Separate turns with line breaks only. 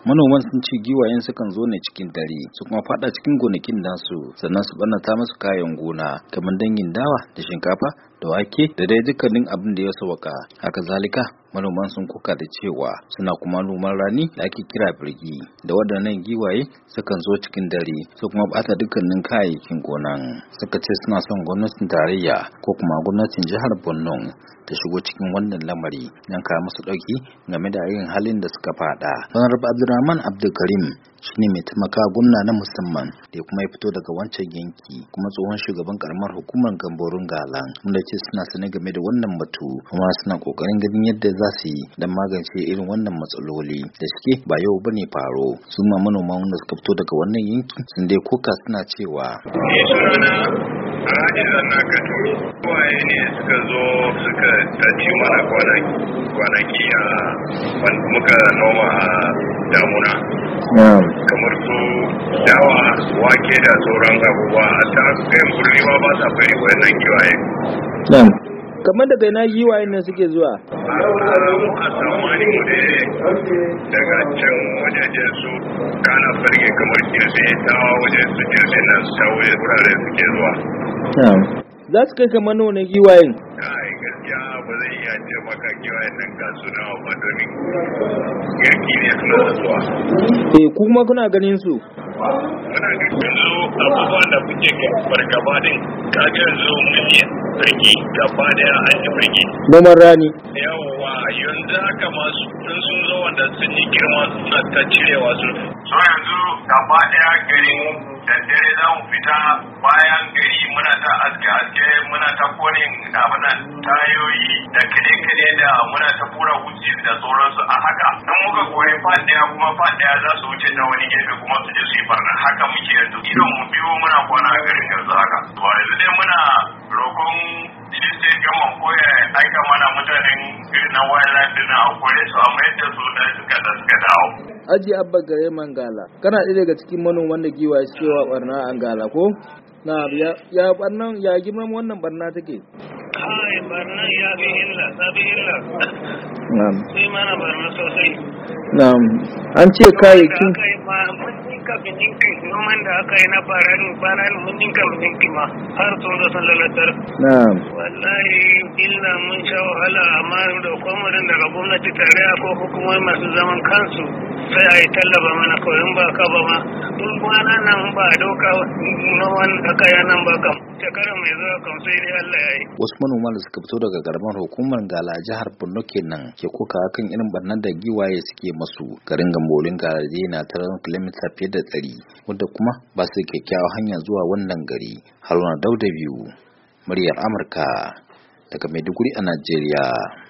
Manoman sun ce giwayen sukan zo ne cikin dare su kuma fada cikin gonakin nasu sannan su ɓannata musu kayan gona kamar dangin dawa da shinkafa da wake da dai dukkanin abin da ya sauka. Haka zalika manoman sun kuka da cewa suna kuma noman rani da ake kira birgi da waɗannan giwaye sukan zo cikin dare su kuma bata dukkanin kayayyakin gonan. Suka ce suna son gwamnatin tarayya ko kuma gwamnatin jihar Borno ta shigo cikin wannan lamari don kawo musu ɗauki game da irin halin da suka fada. Honorable Abdulrahman Abdulkarim shine mai taimaka gwamna na musamman da kuma ya fito daga wancan yanki kuma tsohon shugaban karamar hukumar Gamborun Galan, wanda ce suna sane game da wannan batu kuma suna kokarin ganin yadda za su yi don magance irin wannan matsaloli da suke ba yau bane faro. Su ma manoma wanda suka fito daga wannan yanki sun dai koka suna cewa
waye ne suka zo suka tace mana kwanaki a muka noma a damuna kamar su dawa, wake da sauran abubuwa ta kayan burni ma ba sa bari wayannan giwaye.
Kamar daga ina giwayen nan suke zuwa?
A tsammani mu ne daga can wajajen su kana farge kamar kirse ta wajen su kirse nan ta wajen wuraren suke zuwa.
Za su kai kamar nawa na giwayen?
Ai gaskiya ba zai iya ce maka giwayen nan ga su nawa ba domin girki ne suna zuwa.
Kuma kuna ganin su?
Muna yanzu abubuwan da kuke fargaba din kaga yanzu muke birgi gaba daya an yi birgi.
Noman rani.
Yawwa yanzu haka masu sun zo wanda sun yi girma suna ta cirewa su. So yanzu gaba daya garin da dare za mu fita bayan gari muna ta aske muna ta konin abinan tayoyi da kade da muna ta fura wuce da sauransu a haka. Dan muka koyi fadaya kuma fadaya za su wuce ta wani gefe kuma su je su yi barna haka muke yanzu. Idon mu biyu muna kwana a garin yanzu haka. Ba yanzu dai muna roƙon shi sai gaman koya aika mana mutanen irin na wayar din a kore su a mayar da su da suka dawo.
Aji Abba Gare Mangala, kana ɗaya daga cikin manoman da giwaye suke wa barna a Angala ko? Na ya girman wannan barna take?
Kai barna ya bi illa.
Na'am.
Sai mana barna sosai.
Na'am. An ce kayayyakin
noman da aka yi na baran mun ninka ma har sun zo sun lalatar.
Na'am.
Wallahi illa mun sha wahala amma da kwamarin daga gwamnati tarayya ko hukumomi masu zaman kansu sai a yi tallaba mana kawai ba ka ba ma. Tun kwana nan ba doka noman aka yi nan ba kam. Shekara mai zuwa kam sai dai Allah ya yi.
Wasu manoma da suka fito daga karamar hukumar Gala jihar Borno kenan ke koka kan irin barnar da giwaye suke masu. Garin Gambolin Gala na taron kilomita fiye da 100 wadda kuma ba su kyakkyawa hanya zuwa wannan gari. Haruna Dauda biyu, muryar Amurka daga Maiduguri a Najeriya.